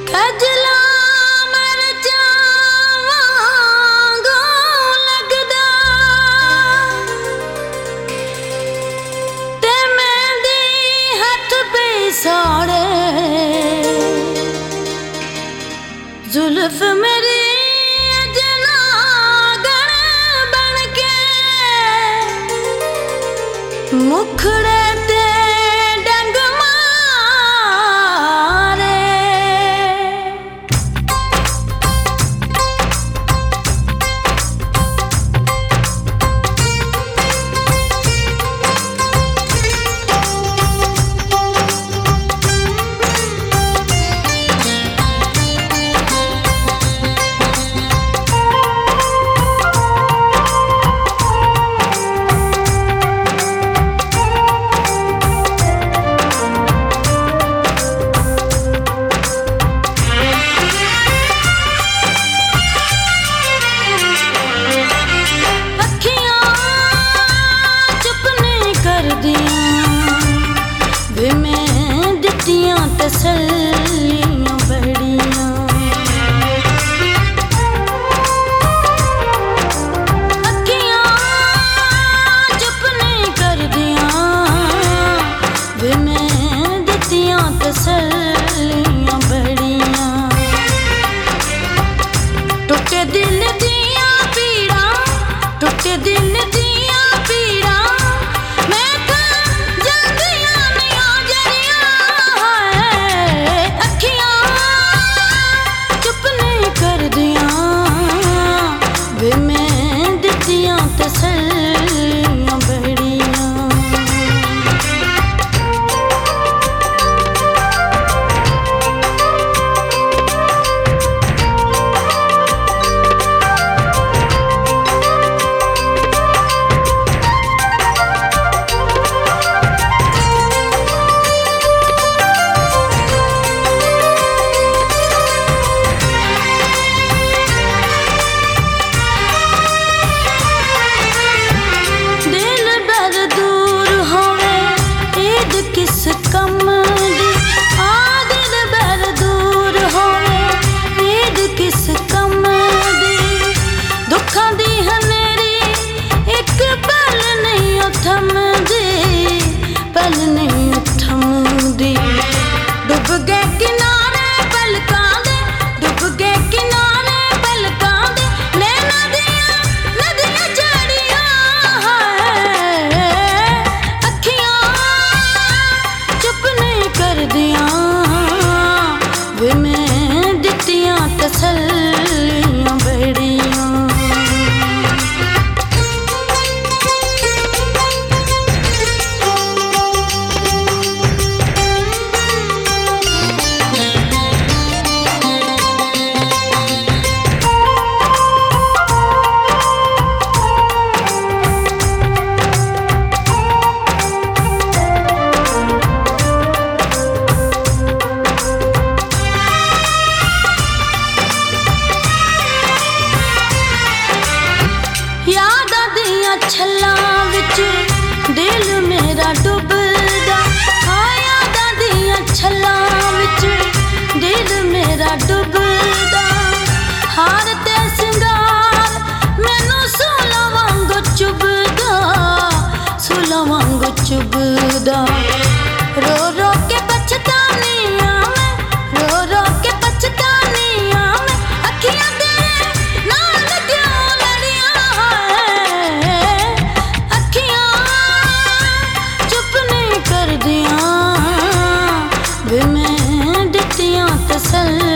अजला मरचा वांगू लगदा ते मेहंदी हथ पे साड़े जुल्फ मेरी मुखड़े ते डंग मारे तसल्लियां बड़ियां अखियां चुप नहीं कर दियां वे मैं दित्तियां तसल्लियां बड़ियां टुटे दिल दियां पीड़ा टुटे दिल दियां पीड़ा तसल्लियां बड़ियां पल नहीं थमदी डुब गए किनारे पलकां दे डुब गए किनारे पलकां दे नैना दियां नदियां चढ़ियां अखियां चुप नहीं कर दियां वे मैं दित्तियां तसल्लियां बड़ियां छल्लां विच दिल मेरा डुबदा यादां दियां छल्लां विच दिल मेरा डुबदा हार ते सिंगार मैनू सूला वांगू चुभदा रो रो के पछतानी मैं रो रो के पछतानी मैं अखियां तेरे नाल क्यों लड़ियां वे मैं दित्तियां तसल्लियां